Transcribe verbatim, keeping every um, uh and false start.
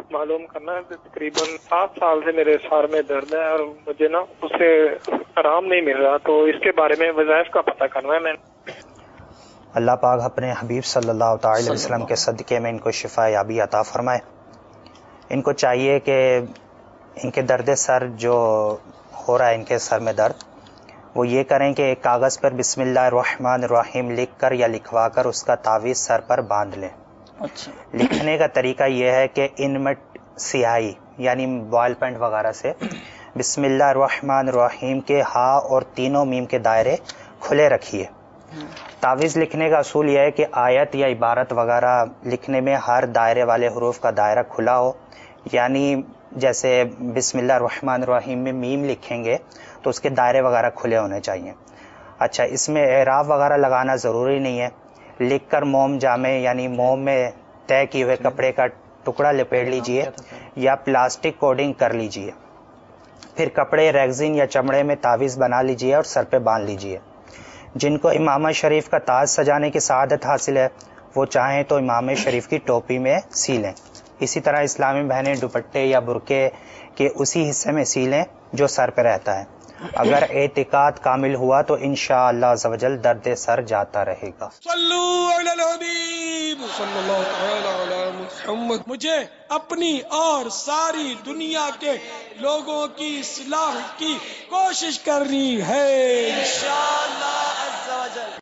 معلوم کرنا ہے. تقریباً سات سال سے میرے سر میں درد ہے اور مجھے نا اسے آرام نہیں مل رہا, تو اس کے بارے میں وظائف کا پتہ کرنا ہے. میں اللہ پاک اپنے حبیب صلی اللہ تعالی علیہ وسلم کے صدقے میں ان کو شفا یابی عطا فرمائے. ان کو چاہیے کہ ان کے درد سر جو ہو رہا ہے, ان کے سر میں درد, وہ یہ کریں کہ ایک کاغذ پر بسم اللہ الرحمن الرحیم لکھ کر یا لکھوا کر اس کا تعویذ سر پر باندھ لیں. اچھا. لکھنے کا طریقہ یہ ہے کہ ان میں سیاہی یعنی بال پینٹ وغیرہ سے بسم اللہ الرحمن الرحیم کے ہا اور تینوں میم کے دائرے کھلے رکھیے. تعویذ لکھنے کا اصول یہ ہے کہ آیت یا عبارت وغیرہ لکھنے میں ہر دائرے والے حروف کا دائرہ کھلا ہو, یعنی جیسے بسم اللہ الرحمن الرحیم میں میم لکھیں گے تو اس کے دائرے وغیرہ کھلے ہونے چاہیے. اچھا, اس میں اعراب وغیرہ لگانا ضروری نہیں ہے. لکھ کر موم جامے یعنی موم میں طے کیے ہوئے کپڑے کا ٹکڑا لپیٹ لیجئے یا پلاسٹک کوڈنگ کر لیجئے. پھر کپڑے, ریگزین یا چمڑے میں تعویذ بنا لیجئے اور سر پہ باندھ لیجئے. جن کو امامہ شریف کا تاج سجانے کی سعادت حاصل ہے وہ چاہیں تو امام شریف کی ٹوپی میں سی لیں. اسی طرح اسلامی بہنیں دوپٹے یا برقعے کے اسی حصے میں سی لیں جو سر پہ رہتا ہے. اگر اعتقاد کامل ہوا تو انشاءاللہ عز و جل درد سر جاتا رہے گا. صلو علی الحبیب صلی اللہ تعالی علی محمد. مجھے اپنی اور ساری دنیا کے لوگوں کی اصلاح کی کوشش کرنی ہے انشاءاللہ.